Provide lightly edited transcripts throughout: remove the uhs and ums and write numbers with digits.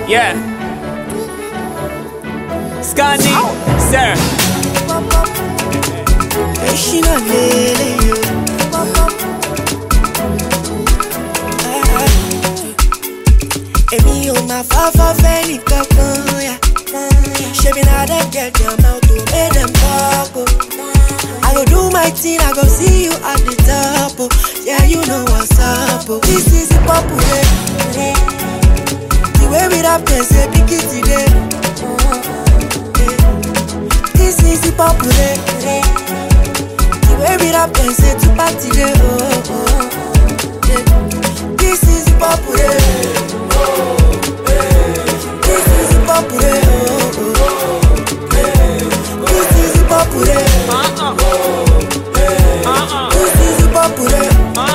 Yeah. Scandi, sir. Emi o ma fa fẹ́ nìkan kan ya. Ṣebí na dem get them out to make them talk oh. I go do my thing, I go see you at the top oh. Yeah, you know what's up oh. This is the popular. The way we rap them say pick it today. This is the popular. The way we rap them say to back today oh, oh. This is the popular. This is the popular. This is the popular. This is the popular.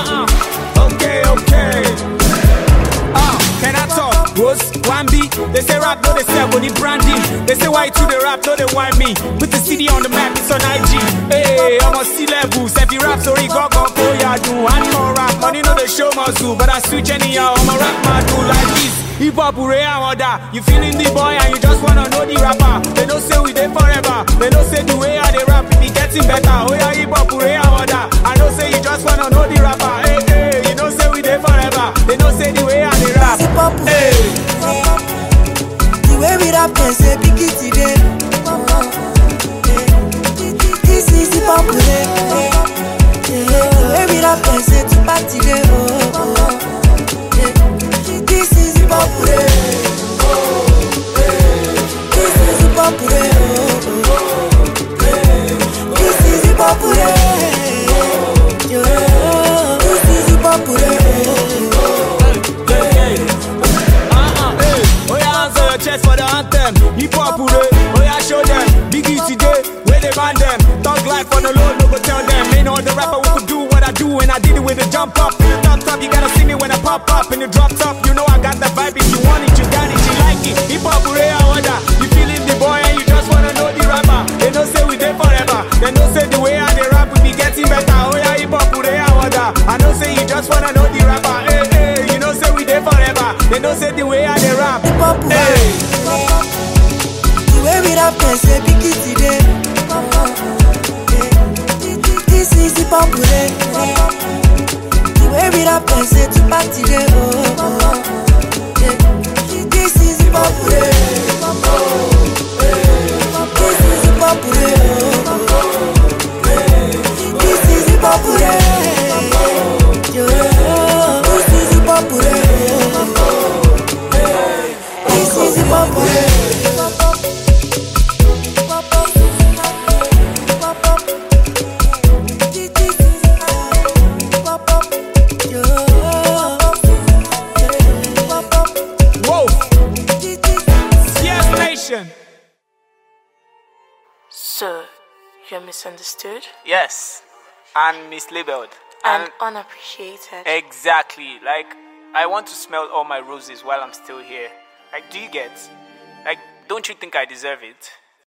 Okay. Can I talk? Rose, Wambi. They say rap, no they say when it brandy. They say why to the rap, no they want me. Put the CD on the map, it's on IG. Hey, I'm on C-levels. Every rap story, go, yeah, do. And more rap, money no they show my zoo. But I switch anyhow, I'm a rap man, do like this. Hip hop, hooray, and order. You feeling the boy and you just wanna know the rapper. They don't say we there forever. They don't say the way I they rap, it be getting better. Oh yeah, hip hop, hooray, and order. I don't say you just wanna know the rapper. Hey, you don't say we there forever. They don't say the way I they rap. Hey. The way we rap, they say pick it today. This is the popular. The way we rap, they say to back today. This is the popular. This is the popular. This is the popular. This is the popular. Oh yeah, answer your chest for the anthem. Hip hop hooray, oh yeah, show them. Biggie today, where they ban them. Talk life on the load, no go tell them. Ain't no other rapper who could do what I do, and I did it with a jump up. In the top, you gotta see me when I pop up. In the drop top, you know I got that vibe. If you want it, you got it, you like it. Hip hop hooray, I order. You feeling the boy and you just wanna know the rapper. They don't say we there forever. They don't say the way I they rap, we be getting better. Oh yeah, hip hop hooray, I order. I don't say you just wanna know the rapper. Hey, you don't say we there forever. They don't say the way I they rap. Hey. The way we rap, they say pick it today. This is the popular. The way we rap, they say to back today. This is the popular. This is the popular. This is the popular. This is the popular. This is the popular. So, you're misunderstood? Yes, and mislabeled. And unappreciated. Exactly. Like, I want to smell all my roses while I'm still here. Like, do you get? Like, don't you think I deserve it?